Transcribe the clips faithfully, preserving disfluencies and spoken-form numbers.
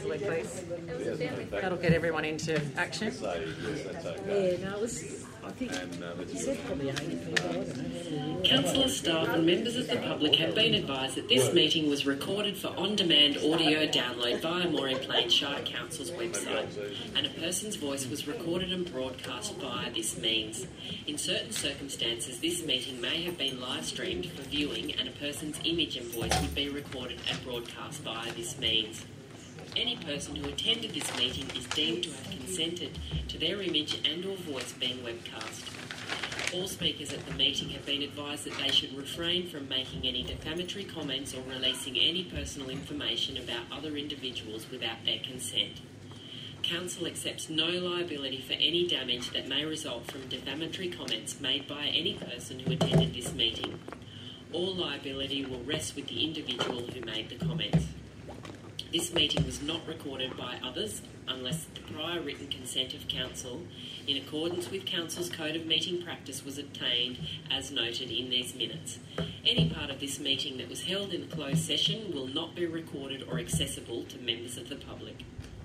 Rosalie, please. That'll get everyone into action. Yeah, no, it was, I think he said probably eighty people. I don't know. Council staff and members of the public have been advised that this meeting was recorded for on-demand audio download via Moree Plains Shire Council's website, and a person's voice was recorded and broadcast via this means. In certain circumstances, this meeting may have been live-streamed for viewing, and a person's image and voice would be recorded and broadcast via this means. Any person who attended this meeting is deemed to have consented to their image and or voice being webcast. All speakers at the meeting have been advised that they should refrain from making any defamatory comments or releasing any personal information about other individuals without their consent. Council accepts no liability for any damage that may result from defamatory comments made by any person who attended this meeting. All liability will rest with the individual who made the comments. This meeting was not recorded by others unless the prior written consent of Council, in accordance with Council's Code of Meeting Practice, was obtained as noted in these minutes. Any part of this meeting that was held in a closed session will not be recorded or accessible to members of the public.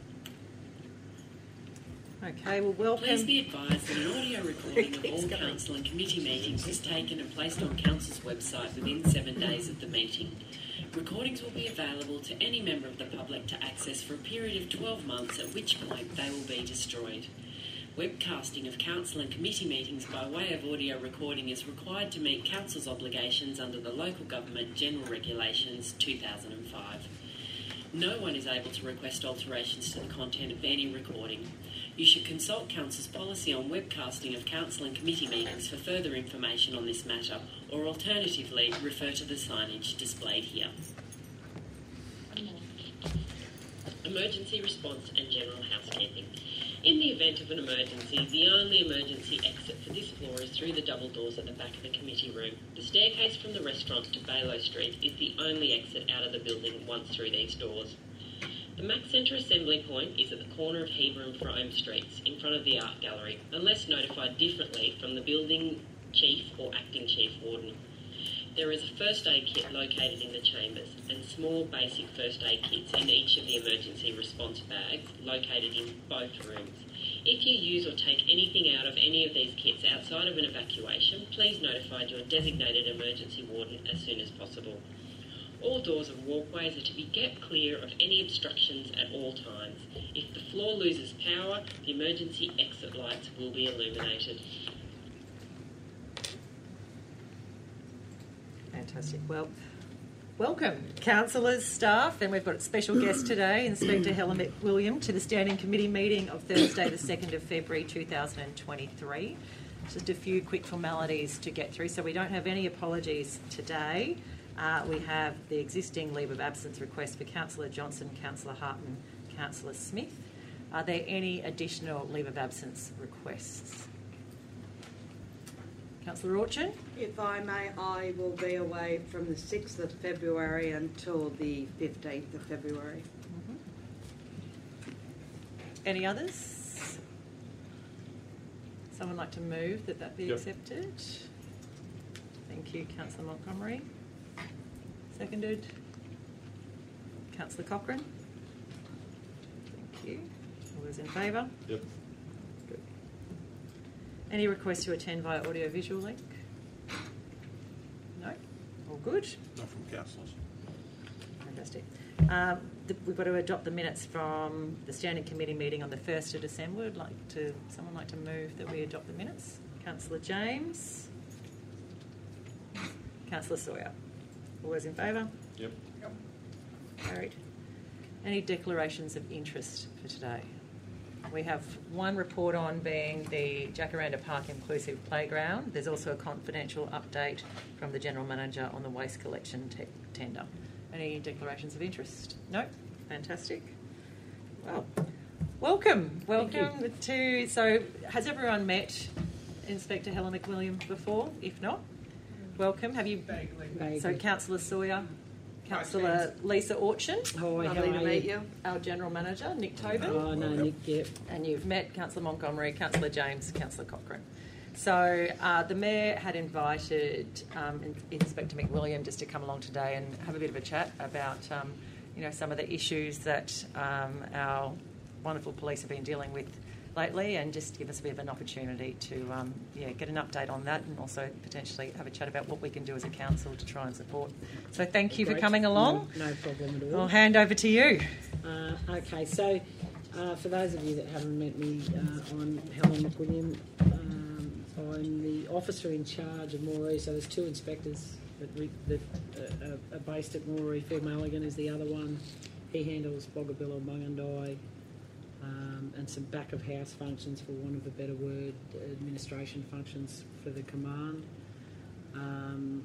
Okay, well, welcome. Please be advised that an audio recording of all Council and committee meetings is taken and placed on Council's website within seven days of the meeting. Recordings will be available to any member of the public to access for a period of twelve months, at which point they will be destroyed. Webcasting of Council and committee meetings by way of audio recording is required to meet Council's obligations under the Local Government General Regulations two thousand five. No one is able to request alterations to the content of any recording. You should consult Council's policy on webcasting of Council and committee meetings for further information on this matter, or alternatively refer to the signage displayed here. Emergency response and general housekeeping. In the event of an emergency, the only emergency exit for this floor is through the double doors at the back of the committee room. The staircase from the restaurant to Baylow Street is the only exit out of the building once through these doors. The Mac Centre assembly point is at the corner of Heber and Frome Streets, in front of the Art Gallery, unless notified differently from the building chief or acting chief warden. There is a first aid kit located in the chambers, and small basic first aid kits in each of the emergency response bags located in both rooms. If you use or take anything out of any of these kits outside of an evacuation, please notify your designated emergency warden as soon as possible. All doors and walkways are to be kept clear of any obstructions at all times. If the floor loses power, the emergency exit lights will be illuminated. Fantastic. Well, welcome, councillors, staff, and we've got a special guest today, Inspector Helen McWilliam, to the Standing Committee meeting of Thursday the second of February two thousand twenty-three. Just a few quick formalities to get through, so we don't have any apologies today. Uh, we have the existing leave of absence request for Councillor Johnson, Councillor Harton, Councillor Smith. Are there any additional leave of absence requests? Councillor Orchin? If I may, I will be away from the sixth of February until the fifteenth of February. Mm-hmm. Any others? Someone like to move that that be yep. accepted? Thank you, Councillor Montgomery. Seconded. Councillor Cochrane. Thank you. All those in favour? Yep. Good. Any requests to attend via audio-visual link? No? All good? Not from councillors. Fantastic. Um, the, we've got to adopt the minutes from the Standing Committee meeting on the first of December. Would like to, someone like to move that we adopt the minutes? Councillor James. Councillor Sawyer. All those in favour? Yep. Yep. Carried. Any declarations of interest for today? We have one report on being the Jacaranda Park Inclusive Playground. There's also a confidential update from the General Manager on the waste collection te- tender. Any declarations of interest? No? Fantastic. Well, welcome. Welcome to... So, has everyone met Inspector Helen McWilliam before? If not, welcome. Have you... Vaguely. So, Councillor Sawyer, Councillor Lisa Orchin. Oh, how Lovely are to meet you? you. Our General Manager, Nick Tobin. Oh, no, Nick, yep. And you've met Councillor Montgomery, Councillor James, Councillor Cochrane. So uh, the Mayor had invited um, Inspector McWilliam just to come along today and have a bit of a chat about um, you know, some of the issues that um, our wonderful police have been dealing with lately, and just give us a bit of an opportunity to um, yeah, get an update on that, and also potentially have a chat about what we can do as a council to try and support. So thank you Great. for coming along. No, no problem at all. I'll hand over to you. Uh, okay, so uh, for those of you that haven't met me, uh, I'm Helen McWilliam. Um, I'm the officer in charge of Moree, so there's two inspectors that, we, that uh, are based at Moree. Phil Mulligan is the other one. He handles Boggabilla, Mungundai, um, and some back-of-house functions, for want of a better word, administration functions for the command. Um,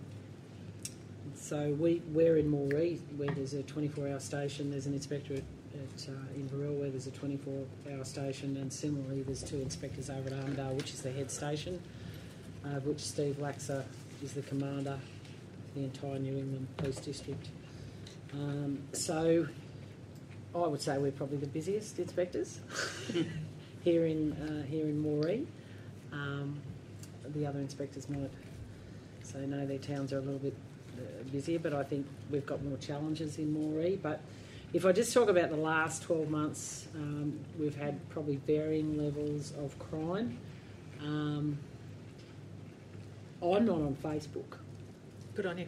so we, we're in Moree, where there's a twenty-four hour station. There's an inspector at, at uh, Inverell, where there's a twenty-four hour station, and similarly there's two inspectors over at Armidale, which is the head station, uh, which Steve Laxer is the commander of the entire New England Police District. Um, so I would say we're probably the busiest inspectors here in uh, here in Moree. Um, the other inspectors might say no, their towns are a little bit uh, busier, but I think we've got more challenges in Moree. But if I just talk about the last twelve months, um, we've had probably varying levels of crime. Um, I'm not on Facebook. Good on you.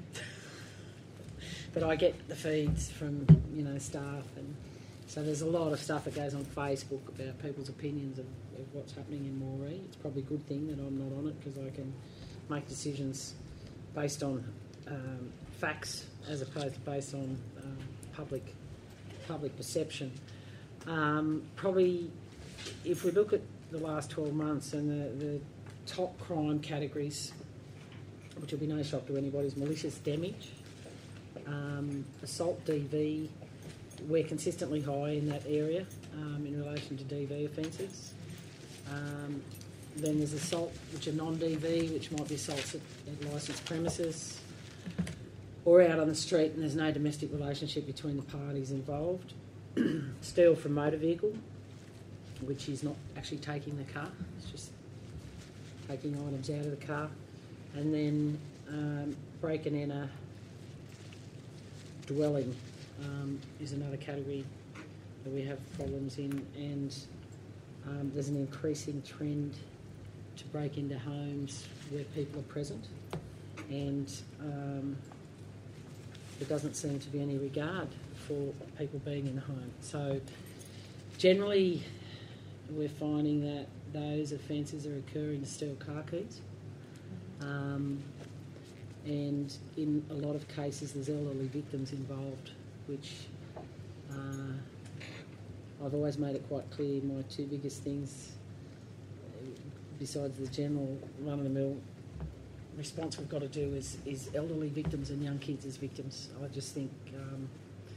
But I get the feeds from, you know, staff, and so there's a lot of stuff that goes on Facebook about people's opinions of, of what's happening in Moree. It's probably a good thing that I'm not on it, because I can make decisions based on um, facts as opposed to based on um, public public perception. Um, probably, if we look at the last twelve months and the, the top crime categories, which will be no shock to anybody, is malicious damage, um, assault D V. We're consistently high in that area um, in relation to D V offences. Um, then there's assault, which are non-D V, which might be assaults at, at licensed premises or out on the street, and there's no domestic relationship between the parties involved. Steal from motor vehicle, which is not actually taking the car, it's just taking items out of the car. And then um, break and enter dwelling um, is another category that we have problems in, and um, there's an increasing trend to break into homes where people are present, and um, there doesn't seem to be any regard for people being in the home. So generally we're finding that those offences are occurring to steal car keys. Um, and in a lot of cases there's elderly victims involved, which uh, I've always made it quite clear my two biggest things, besides the general run-of-the-mill response we've got to do, is, is elderly victims and young kids as victims. I just think um,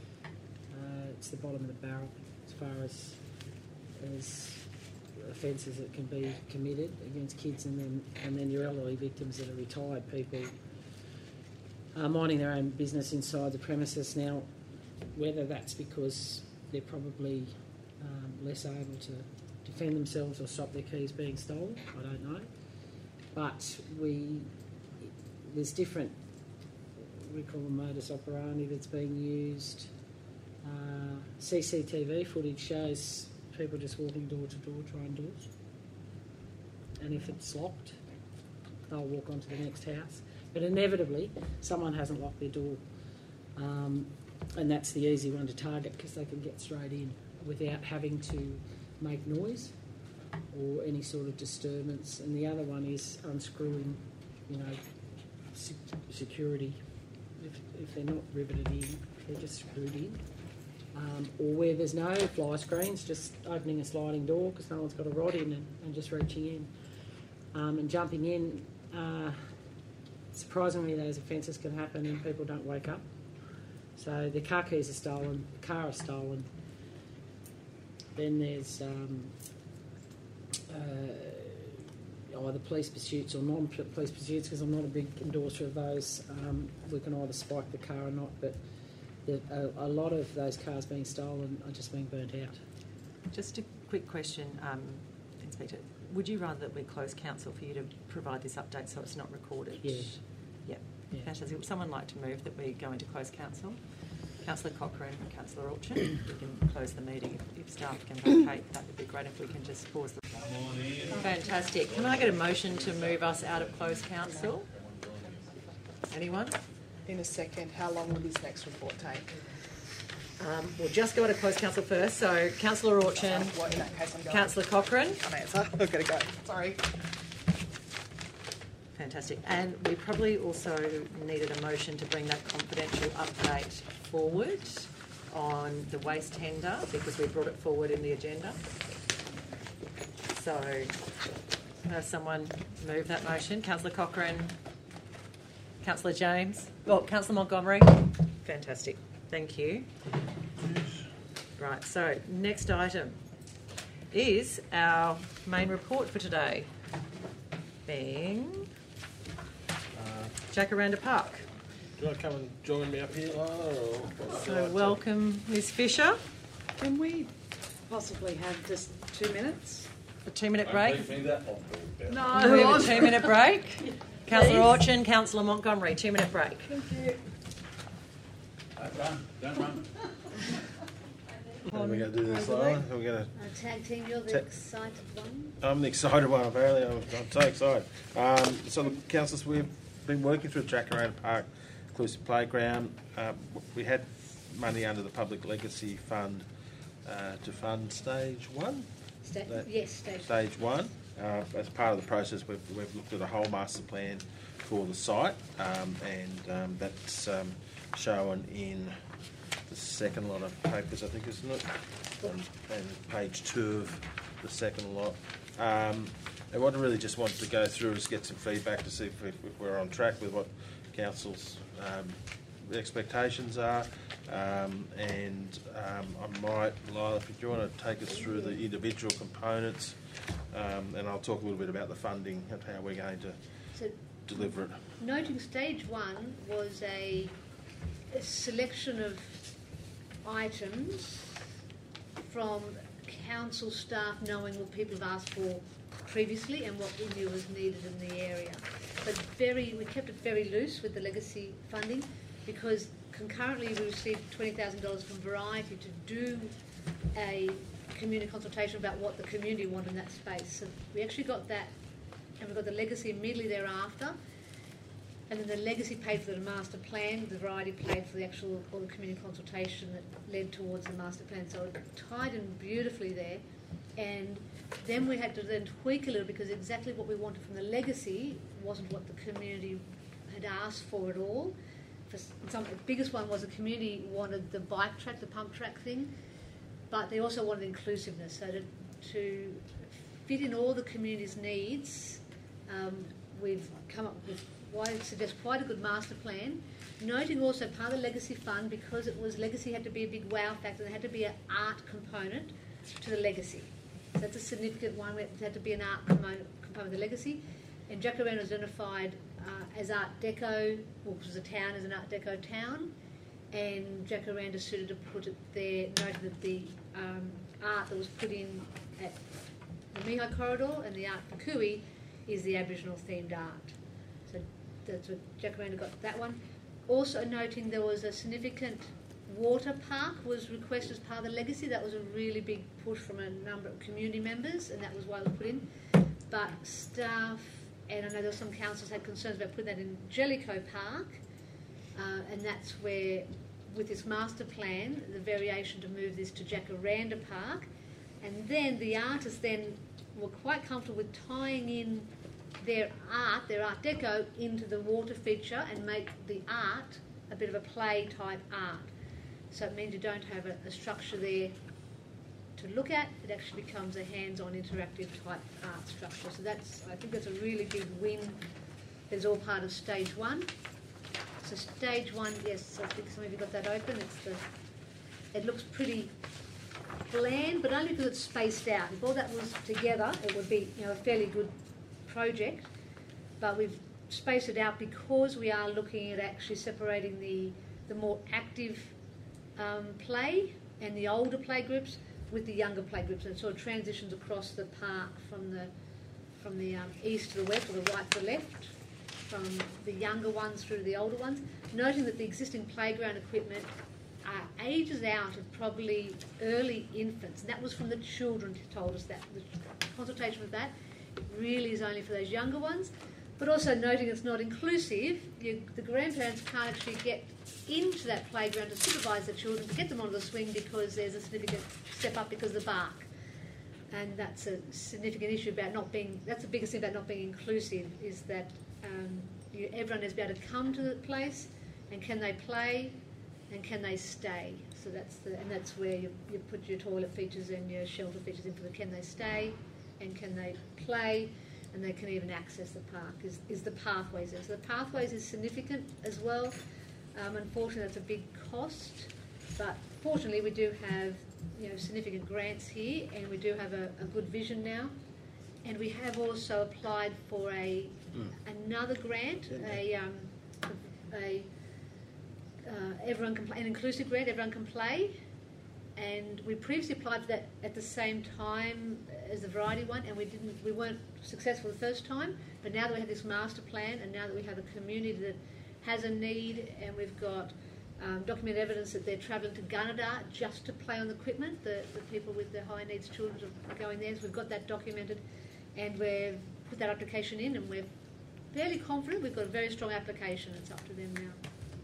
uh, it's the bottom of the barrel as far as, as offences that can be committed against kids, and then and then your elderly victims that are retired people uh, minding their own business inside the premises. Now, whether that's because they're probably um, less able to defend themselves or stop their keys being stolen, I don't know. But we there's different, we call them modus operandi, that's being used. Uh, C C T V footage shows people just walking door to door trying doors, and if it's locked they'll walk on to the next house, but inevitably someone hasn't locked their door, um, and that's the easy one to target because they can get straight in without having to make noise or any sort of disturbance. And the other one is unscrewing, you know, sec- security. If, if they're not riveted in, they're just screwed in. Um, or where there's no fly screens, just opening a sliding door because no one's got a rod in, and, and just reaching in um, and jumping in. Uh, surprisingly, those offences can happen and people don't wake up. So the car keys are stolen, the car is stolen. Then there's um, uh, either police pursuits or non-police pursuits, because I'm not a big endorser of those. Um, we can either spike the car or not, but the, a, a lot of those cars being stolen are just being burnt out. Just a quick question, um, Inspector. Would you rather that we close council for you to provide this update so it's not recorded? Yeah. Yep. Yeah. Fantastic. Would someone like to move that we go into closed council? Councillor Cochrane, Councillor Orchin, we can close the meeting. If, if staff can vacate, that would be great if we can just pause the... Fantastic. Can I get a motion to move us out of closed council? Anyone? In a second, how long will this next report take? Um, we'll just go out of closed council first. So, Councillor Orchin, What, in that case I'm going? Councillor Councillor Cochrane. Can't answer. I've got to go. Sorry. Fantastic. And we probably also needed a motion to bring that confidential update forward on the waste tender because we brought it forward in the agenda. So, can I have someone move that motion? Councillor Cochrane, Councillor James, well, Councillor Montgomery. Fantastic. Thank you. Right, so next item is our main report for today, being Jacaranda Park. Do you want to come and join me up here, Lana? Or So welcome, Miz Fisher. Can we possibly have just two minutes? A two-minute break. No. We have a two-minute break. Councillor Orchin, Councillor Montgomery, two-minute break. Thank you. Don't run, don't run. Are we going to do this, Lana? Are we going to... Uh, tag team, you're the Ta- excited one. I'm the excited one, apparently. I'm, I'm so excited. Um, so, the councillors, we've been working through Jacaranda Park Inclusive Playground. Um, we had money under the Public Legacy Fund uh, to fund stage one. Sta- That- yes, stage. Stage one. Uh, as part of the process, we've, we've looked at a whole master plan for the site, um, and um, that's um, shown in the second lot of papers, I think, isn't it? And, and page two of the second lot. Um, and what I really just wanted to go through is get some feedback to see if, we, if we're on track with what council's um, expectations are. Um, and um, I might, Lila, if you want to take us through the individual components, um, and I'll talk a little bit about the funding and how we're going to So, deliver it. noting stage one was a, a selection of items from council staff knowing what people have asked for previously and what we knew was needed in the area. But very, we kept it very loose with the legacy funding because concurrently we received twenty thousand dollars from Variety to do a community consultation about what the community wanted in that space. So we actually got that, and we got the legacy immediately thereafter. And then the legacy paid for the master plan, the Variety paid for the actual or the community consultation that led towards the master plan. So it tied in beautifully there. And then we had to then tweak a little because exactly what we wanted from the legacy wasn't what the community had asked for at all. For some, the biggest one was the community wanted the bike track, the pump track thing, but they also wanted inclusiveness. So to, to fit in all the community's needs, um, we've come up with what I suggest quite a good master plan. Noting also part of the legacy fund, because it was legacy had to be a big wow factor, there had to be an art component to the legacy. So that's a significant one. There had to be an art component, component of the legacy. And Jacaranda was identified uh, as Art Deco, well, because the town is an Art Deco town, and Jacaranda suited to put it there, noting that the um, art that was put in at the Mihai Corridor and the art for Kui is the Aboriginal themed art. So that's what Jacaranda got that one. Also noting there was a significant water park was requested as part of the legacy. That was a really big push from a number of community members, and that was why it was put in. But staff, and I know there were some councils had concerns about putting that in Jellicoe Park, uh, and that's where, with this master plan, the variation to move this to Jacaranda Park, and then the artists then were quite comfortable with tying in their art, their Art Deco, into the water feature and make the art a bit of a play type art. So it means you don't have a, a structure there to look at, it actually becomes a hands-on interactive type art structure. So that's, I think that's a really big win. It's all part of stage one. So stage one, yes, I think some of you got that open. It's the, it looks pretty bland, but only because it's spaced out. If all that was together, it would be, you know, a fairly good project. But we've spaced it out because we are looking at actually separating the the more active um, play and the older play groups with the younger play groups, and so it transitions across the park from the from the um, east to the west, or the right to the left, from the younger ones through to the older ones. Noting that the existing playground equipment are ages out of probably early infants. And that was from the children who told us that. The consultation with that really is only for those younger ones. But also noting it's not inclusive, you, the grandparents can't actually get into that playground to supervise the children, to get them onto the swing because there's a significant step up because of the bark. And that's a significant issue about not being, that's the biggest thing about not being inclusive, is that um, you, everyone has to be able to come to the place, and can they play, and can they stay? So that's the, and that's where you, you put your toilet features and your shelter features in for the can they stay, and can they play, and they can even access the park, is, is the pathways there. So the pathways is significant as well. Um, unfortunately, that's a big cost, but fortunately we do have, you know, significant grants here, and we do have a, a good vision now. And we have also applied for a mm. another grant, a, um, a uh, everyone can play, an inclusive grant, everyone can play. And we previously applied for that at the same time as the variety one, and we didn't, we weren't successful the first time. But now that we have this master plan, and now that we have a community that has a need, and we've got um, documented evidence that they're travelling to Gunnedah just to play on the equipment, the, the people with the high needs children are going there. So we've got that documented, and we've put that application in, and we're fairly confident we've got a very strong application. It's up to them now.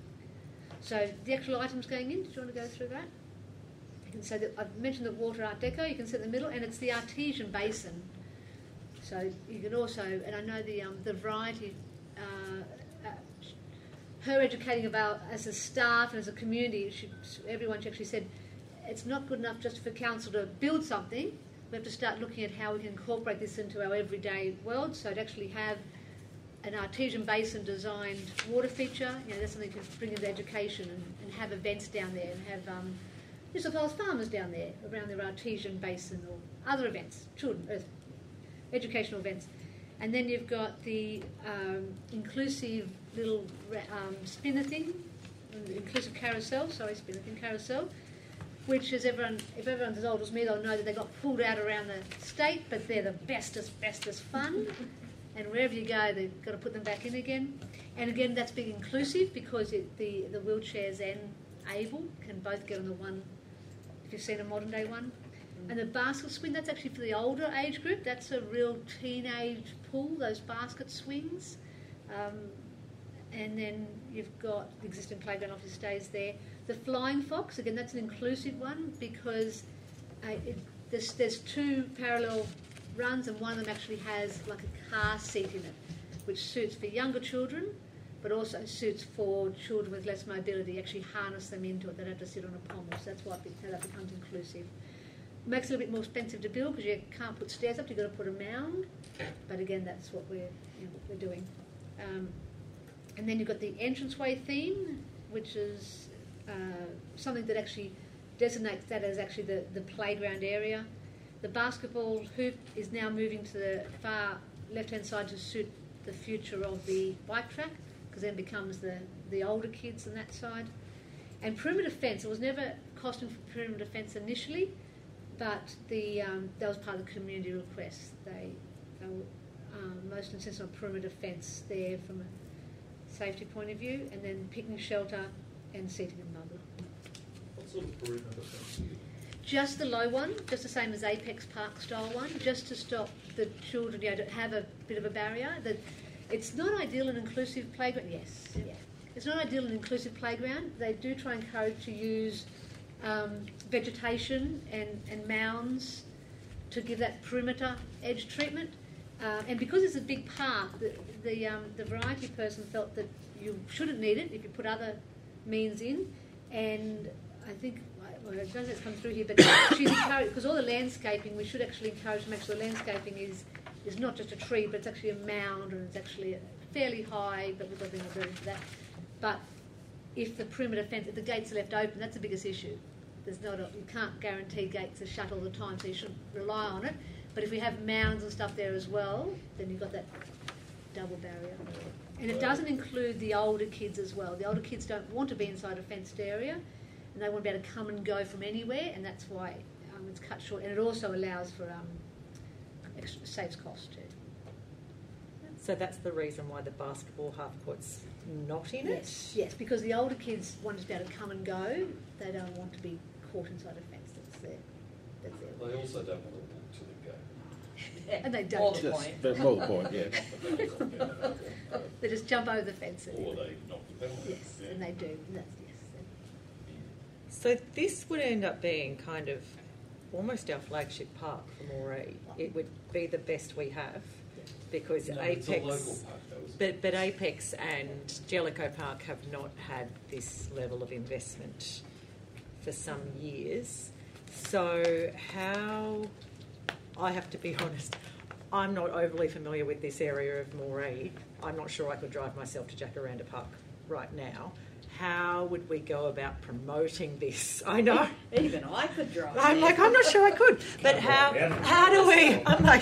So the actual items going in, did you want to go through that? You can say that I've mentioned the water art deco, you can see in the middle, and it's the artesian basin. So you can also, and I know the um, the variety, uh, uh, her educating about as a staff and as a community, she, everyone she actually said it's not good enough just for council to build something. We have to start looking at how we can incorporate this into our everyday world. So to actually have an artesian basin designed water feature, you know, that's something you can bring into education, and, and have events down there, and have um, New South Wales farmers down there around their artesian basin, or other events, children, uh, educational events. And then you've got the um, inclusive little um, spinner thing, inclusive carousel, sorry, spinner thing, carousel, which is everyone, if everyone's as old as me, they'll know that they got pulled out around the state, but they're the bestest, bestest fun. And wherever you go, they've got to put them back in again. And again, that's being inclusive, because it, the, the wheelchairs and able can both get on the one, if you've seen a modern day one. Mm. And the basket swing, that's actually for the older age group. That's a real teenage pool, those basket swings. Um, and then you've got the existing playground office stays there. The Flying Fox, again, that's an inclusive one, because uh, it, there's, there's two parallel runs, and one of them actually has like a car seat in it, which suits for younger children, but also suits for children with less mobility. You actually harness them into it. They don't have to sit on a pommel. So that's why that becomes inclusive. It makes it a little bit more expensive to build, because you can't put stairs up. You've got to put a mound. But again, that's what we're, you know, we're doing. Um, and then you've got the entranceway theme, which is uh, something that actually designates that as actually the, the playground area. The basketball hoop is now moving to the far left-hand side to suit the future of the bike track, because then it becomes the, the older kids on that side. And perimeter fence, it was never costing for perimeter fence initially, but the um, that was part of the community request. They, they were um, most insistent on perimeter fence there from a safety point of view, and then picnic shelter and seating and bubble. What sort of perimeter fence do you use? Just the low one, just the same as Apex Park style one, just to stop the children, you know, to have a bit of a barrier. That it's not ideal in inclusive playground. Yes, yeah. It's not ideal in inclusive playground. They do try and encourage to use um, vegetation and, and mounds to give that perimeter edge treatment. Uh, and because it's a big park, the the, um, the variety person felt that you shouldn't need it if you put other means in. And I think, well, I don't know if it's come through here, but she's encouraged, because all the landscaping, we should actually encourage to make sure the landscaping is, is not just a tree, but it's actually a mound, and it's actually a fairly high, but we've got to be able to that. But if the perimeter fence, if the gates are left open, that's the biggest issue. There's not a, you can't guarantee gates are shut all the time, so you shouldn't rely on it. But if we have mounds and stuff there as well, then you've got that double barrier. And it doesn't include the older kids as well. The older kids don't want to be inside a fenced area, and they want to be able to come and go from anywhere, and that's why um, it's cut short. And it also allows for um, extra, saves cost too. So that's the reason why the basketball half court's not in it? Yes, yes, because the older kids want to be able to come and go. They don't want to be caught inside a fence. That's their, that's their. They also don't want to walk to the gate. And they don't. More the Just, point. but more the point, yeah. They just jump over the fence. And, Or they knock the bell. yes, Yeah. and they do. That's, yes. So this would end up being kind of almost our flagship park for Moree. It would be the best we have because No, it's a Apex, local park, though, isn't but it? but Apex and Jellicoe Park have not had this level of investment for some years. So how, I have to be honest, I'm not overly familiar with this area of Moree. I'm not sure I could drive myself to Jacaranda Park right now. How would we go about promoting this? I know. Even I could drive. I'm like, I'm not sure I could. But how how do we, I'm like,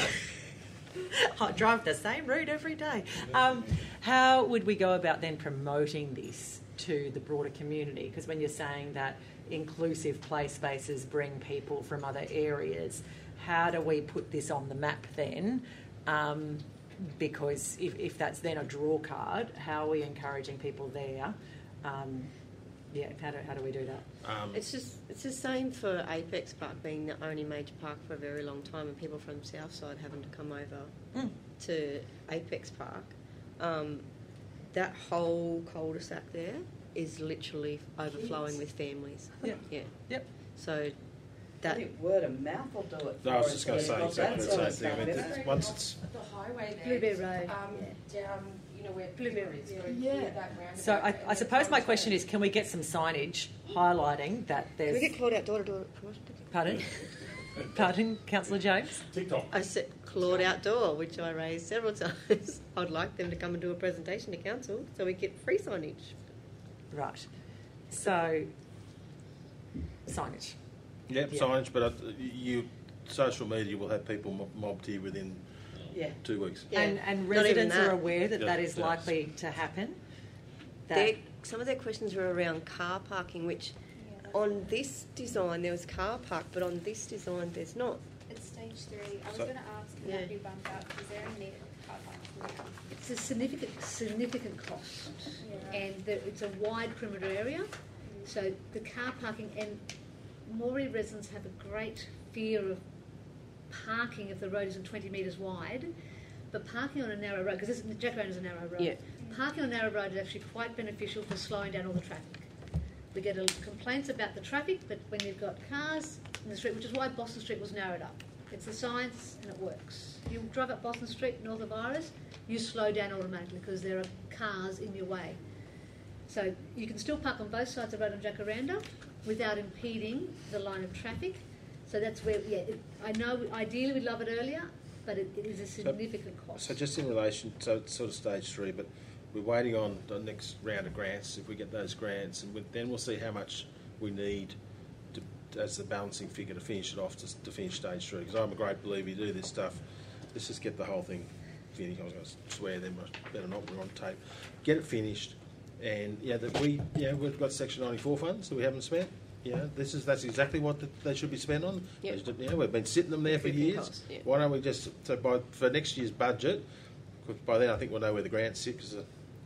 I drive the same route every day. Um, how would we go about then promoting this to the broader community? Because when you're saying that inclusive play spaces bring people from other areas, how do we put this on the map then? Um, because if, if that's then a draw card, how are we encouraging people there? Um, yeah, how do, how do we do that? Um, It's just it's the same for Apex Park being the only major park for a very long time, and people from Southside having to come over Mm. to Apex Park. Um, that whole cul-de-sac there is literally overflowing with families. Yeah. Yeah. Yep. So I that think word of mouth will do it. No, I was for just us, going to but say we've got exactly that the sort same of thing. I mean, stuff, it's- isn't it? once it's The highway there. Blueberry Road, Um, down, you know, where Blueberry, Blueberry is yeah. going Yeah. through that roundabout. So I, and I then suppose my comes question to- is, can we get some signage highlighting that can we there's... get called out door to door promotion? Pardon? Pardon, Councillor James? TikTok. I said Claude Outdoor, which I raised several times. I'd like them to come and do a presentation to council so we get free signage. Right. So, signage. yeah, Yeah. signage, but uh, you, social media will have people mob- mobbed here within Yeah. two weeks. Yeah, And, and not even residents are that. aware that Yeah, that is yeah. likely to happen? That, Their, some of their questions were around car parking, which on this design there was car park, but on this design there's not. It's stage three. I was So- going to ask, can Yeah. that be bumped up? Is there a need for car parks now? it's a significant, significant cost. Yeah. And the, it's a wide perimeter area, so the car parking, and Moree residents have a great fear of parking if the road isn't twenty metres wide, but parking on a narrow road, because Jacaranda is a narrow road, Yeah. parking on a narrow road is actually quite beneficial for slowing down all the traffic. We get a, complaints about the traffic, but when you've got cars in the street, which is why Boston Street was narrowed up. It's the science and it works. You drive up Boston Street north of Iris, you slow down automatically because there are cars in your way. So you can still park on both sides of the road on Jacaranda without impeding the line of traffic. So that's where, yeah, it, I know ideally we'd love it earlier, but it, it is a significant cost. So just in relation, so it's sort of stage three, but we're waiting on the next round of grants. If we get those grants, and we, then we'll see how much we need to, as the balancing figure to finish it off, to, to finish stage three. Because I'm a great believer you do this stuff. Let's just get the whole thing finished. I was going to swear then, but better not. We're on tape. Get it finished, and yeah, that we yeah we've got Section ninety-four funds that we haven't spent. Yeah, this is that's exactly what the, they should be spent on. Yep. They should- Yeah, we've been sitting them there for Everything years. costs, yeah. Why don't we just so by for next year's budget? 'Cause by then I think we'll know where the grants sit. Because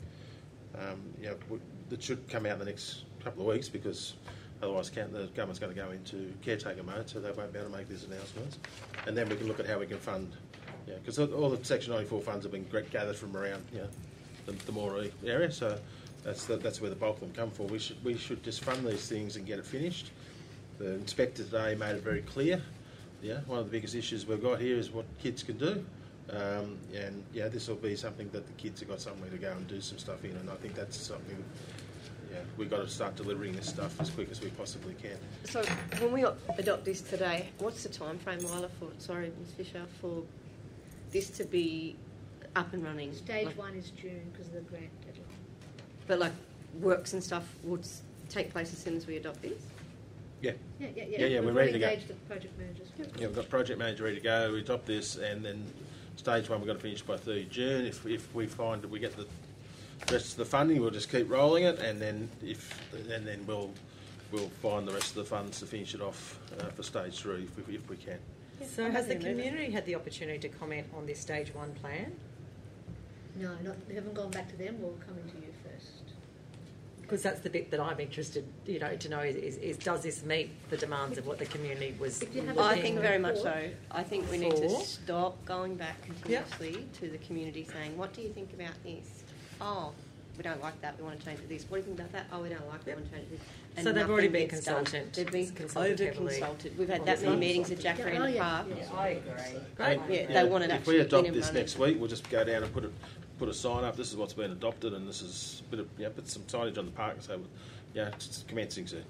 um, you know w- that should come out in the next couple of weeks because otherwise count, the government's going to go into caretaker mode, so they won't be able to make these announcements. And then we can look at how we can fund. Yeah, because all the Section ninety-four funds have been gr- gathered from around you know, the, the Moree area, so that's the, that's where the bulk of them come for. We should we should just fund these things and get it finished. The inspector today made it very clear. Yeah, one of the biggest issues we've got here is what kids can do, um, and yeah, this will be something that the kids have got somewhere to go and do some stuff in, and I think that's something. Yeah, we've got to start delivering this stuff as quick as we possibly can. So when we adopt this today, what's the time frame, Lila, for sorry, Miz Fisher, for this to be up and running? Stage Like- one is June because of the grant deadline. But like works and stuff would s- take place as soon as we adopt this? Yeah. Yeah, yeah, yeah. Yeah, yeah, We've we're ready to go. engaged the project managers. Yeah, we've got project manager ready to go. We adopt this, and then stage one we've got to finish by thirty June. If if we find that we get the rest of the funding, we'll just keep rolling it, and then if and then we'll we'll find the rest of the funds to finish it off uh, for stage three if we, if we can. So has the community had the opportunity to comment on this stage one plan? No, not, we haven't gone back to them. We're coming to you first. Because that's the bit that I'm interested, you know, to know is, is, is does this meet the demands of what the community was If you have looking a I think very much report. so. I think we need to For? stop going back continuously to the community saying, what do you think about this? Oh, we don't like that, we want to change it to this. What do you think about that? Oh, we don't like that, we want to change it to this. And So they've already nothing been gets done. consulted- They've been consulted heavily over-consulted. We've had on that this many one. meetings at Jacaranda Oh, yeah, Park. yeah. I agree. Great. Yeah, Yeah, they want it if actually we been adopt in this running. next week, we'll just go down and put a put a sign up. This is what's been adopted, and this is a bit of yeah, put some signage on the park and say, well, yeah, it's commencing soon.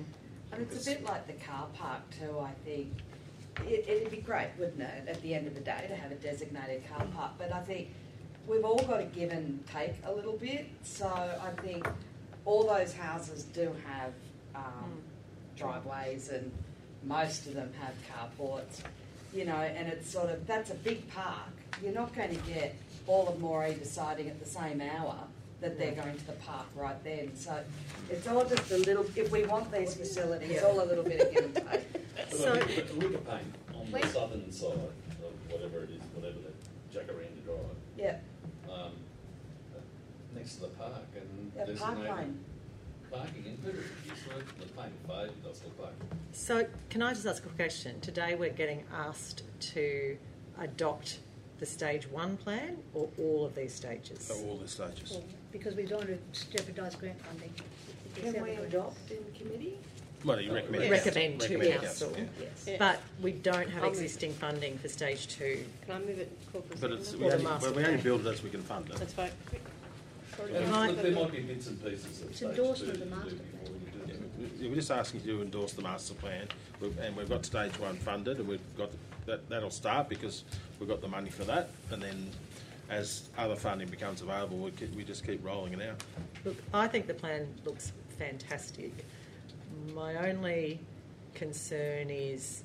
And it's a bit like the car park too, I think. It, it'd be great, wouldn't it, at the end of the day, to have a designated car park. But I think we've all got to give and take a little bit. So I think all those houses do have um, driveways, and most of them have carports, you know, and it's sort of, that's a big park. You're not going to get all of Moree deciding at the same hour that they're going to the park right then. So it's all just a little, if we want these facilities, it's all a little bit of give and take. But So- I think the liquor paint on Wait. the southern side of whatever it is, whatever the Jacaranda Drive, Yeah, um, uh, next to the park and yeah, there's park no lane. parking in Peter. It's like the paint fade, that's the park. So can I just ask a question? Today we're getting asked to adopt the stage one plan or all of these stages? So all the stages. Well, because we don't want to jeopardise grant funding. If Can it's we ever- adopt in committee? Well, you recommend We recommend to Recommend council, yeah. Yes. Yeah. but we don't have I'll move existing funding for stage two. Can I move it corporate? But it's, second? we Or the only, master well, we only plan. build it as we can fund it. Let's vote. There, Right. there might be bits and pieces of It's stage endorsement two of the to do master before we do that. We- We're just asking you to endorse the master plan, We've- and we've got stage one funded, and we've got, that, that'll start because we've got the money for that, and then as other funding becomes available, we, keep, we just keep rolling it out. Look, I think the plan looks fantastic. My only concern is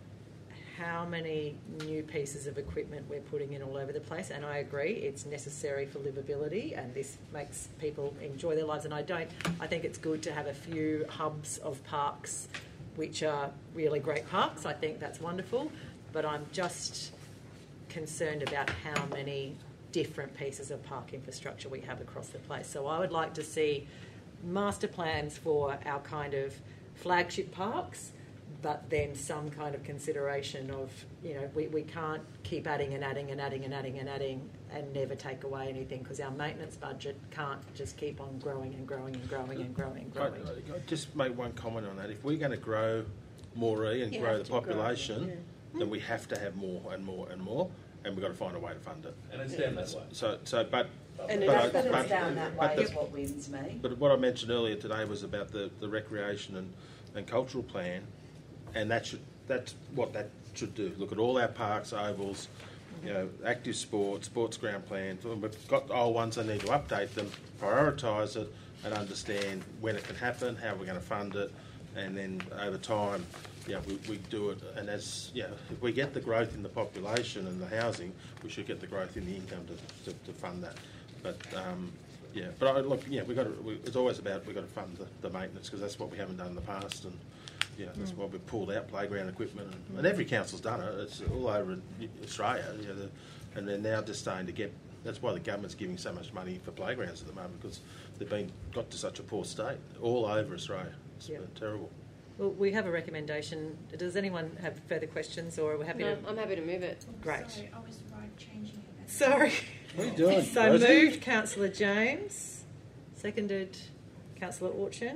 how many new pieces of equipment we're putting in all over the place, and I agree it's necessary for livability and this makes people enjoy their lives, and I don't I think it's good to have a few hubs of parks which are really great parks. I think that's wonderful, but I'm just concerned about how many different pieces of park infrastructure we have across the place. So I would like to see master plans for our kind of flagship parks, but then some kind of consideration of, you know, we, we can't keep adding and adding and adding and adding and adding and never take away anything, because our maintenance budget can't just keep on growing and growing and growing and growing and I, growing. I just make one comment on that. If we're going to grow Moree and You grow have the to grow, population, yeah. then we have to have more and more and more, and we've got to find a way to fund it. And it's down that way. So, so, but And but, it I, has- But but, it's down that but way the- is what wins me. But what I mentioned earlier today was about the, the recreation and, and cultural plan, and that should that's what that should do. Look at all our parks, ovals, you know, active sport, sports ground plans. We've got the old ones. I need to update them, prioritise it, and understand when it can happen, how we're going to fund it, and then over time, yeah, we, we do it. And as yeah, if we get the growth in the population and the housing, we should get the growth in the income to, to, to fund that. But um, yeah, but I, look, yeah, we got to. We, it's always about we got to fund the, the maintenance, because that's what we haven't done in the past, and yeah, that's why we've pulled out playground equipment, and, and every council's done it. It's all over in Australia, you know, the, and they're now just starting to get. That's why the government's giving so much money for playgrounds at the moment, because they've been got to such a poor state all over Australia. It's Yeah. been terrible. Well, we have a recommendation. Does anyone have further questions, or are we happy No, to? I'm happy to move it. Great. Sorry, I was right changing it. That's Sorry. What are you doing? So Rosie? moved, Councillor James. Seconded, Councillor Orchin.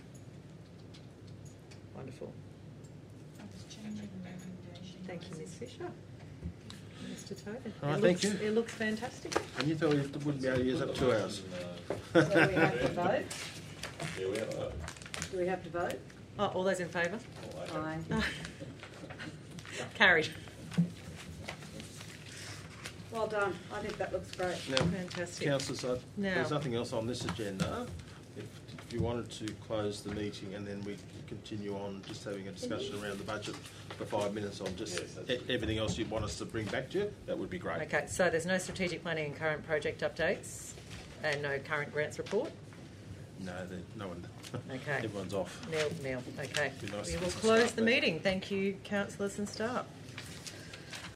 Wonderful. I was changing the recommendation. Thank you, Miz Fisher. Mister Tobin. All right, it thank looks, you. It looks fantastic. And you thought you wouldn't be able to use up two hours. Uh, So we have to vote? yeah, we have a Do we have to vote? Oh, all those in favour? oh, okay. Aye. Carried. Well done. I think that looks great. Now, Fantastic. councillors, uh, Now- there's nothing else on this agenda. If, if you wanted to close the meeting and then we can continue on just having a discussion around the budget for five minutes on just Yes, that's e- everything else you'd want us to bring back to you, that would be great. Okay, so there's no strategic planning and current project updates and no current grants report? No, there- no one. Okay. Everyone's off. Nil, nil. Okay. Be nice We to will get some close staff the back. meeting. Thank you, councillors and staff.